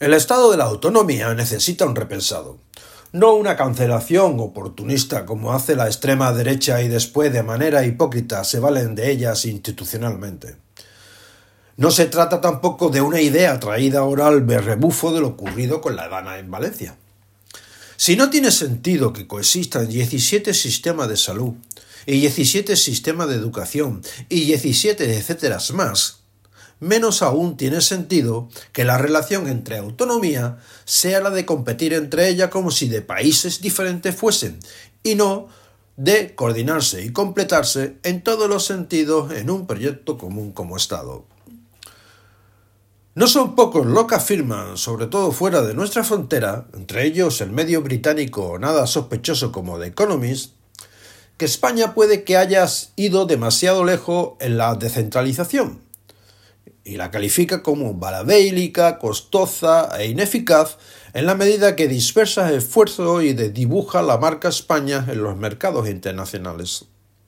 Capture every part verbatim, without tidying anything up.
El estado de la autonomía necesita un repensado, no una cancelación oportunista como hace la extrema derecha y después de manera hipócrita se valen de ellas institucionalmente. No se trata tampoco de una idea traída ahora al rebufo de lo ocurrido con la Dana en Valencia. Si no tiene sentido que coexistan diecisiete sistemas de salud y diecisiete sistemas de educación y diecisiete etcétera más, menos aún tiene sentido que la relación entre autonomía sea la de competir entre ellas como si de países diferentes fuesen, y no de coordinarse y completarse en todos los sentidos en un proyecto común como Estado. No son pocos los que afirman, sobre todo fuera de nuestra frontera, entre ellos el medio británico nada sospechoso como The Economist, que España puede que haya ido demasiado lejos en la descentralización, y la califica como balabélica, costosa e ineficaz en la medida que dispersa esfuerzo y dibuja la marca España en los mercados internacionales.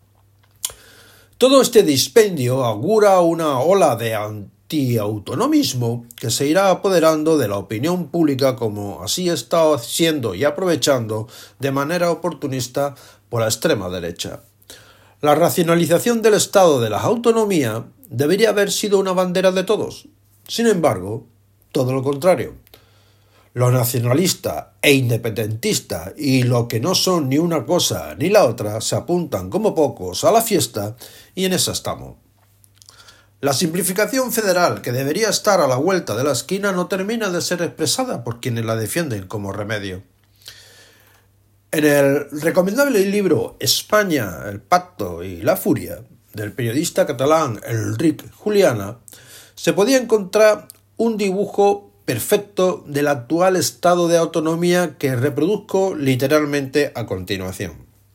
Todo este dispendio augura una ola de antiautonomismo que se irá apoderando de la opinión pública como así está haciendo y aprovechando de manera oportunista por la extrema derecha. La racionalización del Estado de las autonomías debería haber sido una bandera de todos. Sin embargo, todo lo contrario. Los nacionalistas e independentistas y lo que no son ni una cosa ni la otra se apuntan como pocos a la fiesta y en esa estamos. La simplificación federal que debería estar a la vuelta de la esquina no termina de ser expresada por quienes la defienden como remedio. En el recomendable libro España, el pacto y la furia, del periodista catalán Enric Juliana, se podía encontrar un dibujo perfecto del actual estado de autonomía que reproduzco literalmente a continuación.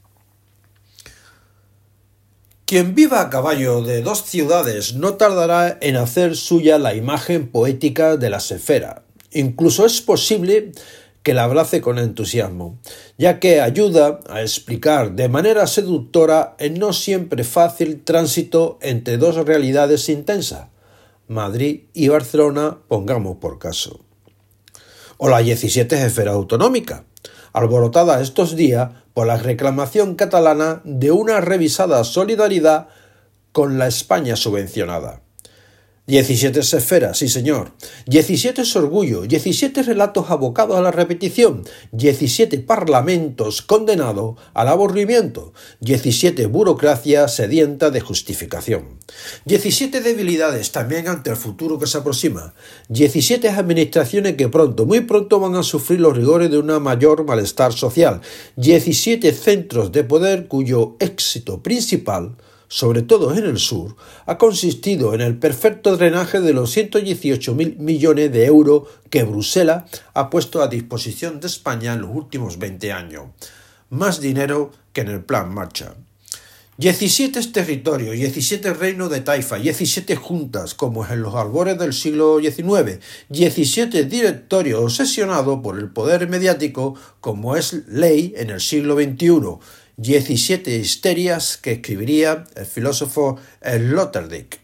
Quien viva a caballo de dos ciudades no tardará en hacer suya la imagen poética de la esfera. Incluso es posible que la abrace con entusiasmo, ya que ayuda a explicar de manera seductora el no siempre fácil tránsito entre dos realidades intensas, Madrid y Barcelona, pongamos por caso. O la diecisiete esfera autonómica, alborotada estos días por la reclamación catalana de una revisada solidaridad con la España subvencionada. diecisiete esferas, sí señor, diecisiete es orgullo, diecisiete relatos abocados a la repetición, diecisiete parlamentos condenados al aburrimiento, diecisiete burocracia sedienta de justificación, diecisiete debilidades también ante el futuro que se aproxima, diecisiete administraciones que pronto, muy pronto van a sufrir los rigores de un mayor malestar social, diecisiete centros de poder cuyo éxito principal, sobre todo en el sur, ha consistido en el perfecto drenaje de los ciento dieciocho mil millones de euros que Bruselas ha puesto a disposición de España en los últimos veinte años. Más dinero que en el Plan Marshall. diecisiete territorios, diecisiete reinos de taifa, diecisiete juntas, como en los albores del siglo diecinueve, diecisiete directorios obsesionados por el poder mediático, como es ley en el siglo veintiuno, diecisiete histerias que escribiría el filósofo Sloterdijk.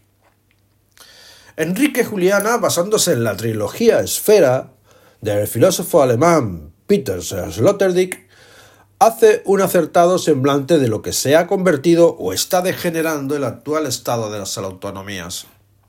Enrique Juliana, basándose en la trilogía Esfera del filósofo alemán Peter Sloterdijk, hace un acertado semblante de lo que se ha convertido o está degenerando el actual estado de las autonomías.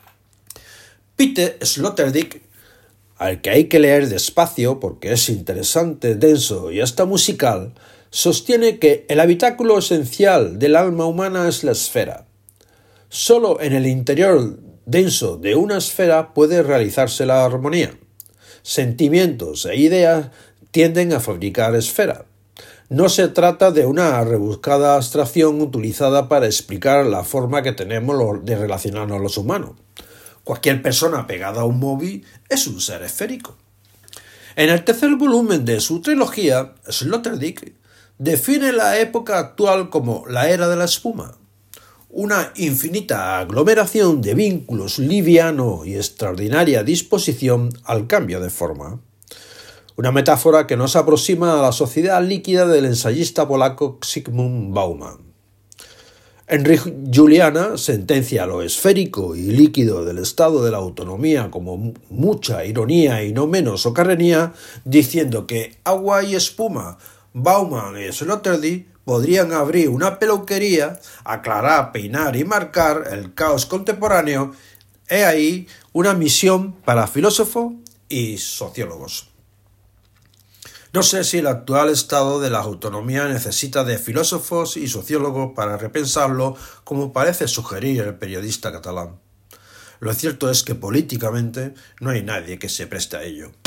Peter Sloterdijk, al que hay que leer despacio porque es interesante, denso y hasta musical, sostiene que el habitáculo esencial del alma humana es la esfera. Solo en el interior denso de una esfera puede realizarse la armonía. Sentimientos e ideas tienden a fabricar esfera. No se trata de una rebuscada abstracción utilizada para explicar la forma que tenemos de relacionarnos los humanos. Cualquier persona pegada a un móvil es un ser esférico. En el tercer volumen de su trilogía, Sloterdijk define la época actual como la era de la espuma, una infinita aglomeración de vínculos liviano y extraordinaria disposición al cambio de forma. Una metáfora que nos aproxima a la sociedad líquida del ensayista polaco Zygmunt Bauman. Enric Juliana sentencia lo esférico y líquido del estado de la autonomía como mucha ironía y no menos socarrenía, diciendo que Agua y Espuma, Bauman y Sloterdijk podrían abrir una peluquería, aclarar, peinar y marcar el caos contemporáneo. He ahí una misión para filósofos y sociólogos. No sé si el actual estado de la autonomía necesita de filósofos y sociólogos para repensarlo, como parece sugerir el periodista catalán. Lo cierto es que políticamente no hay nadie que se preste a ello.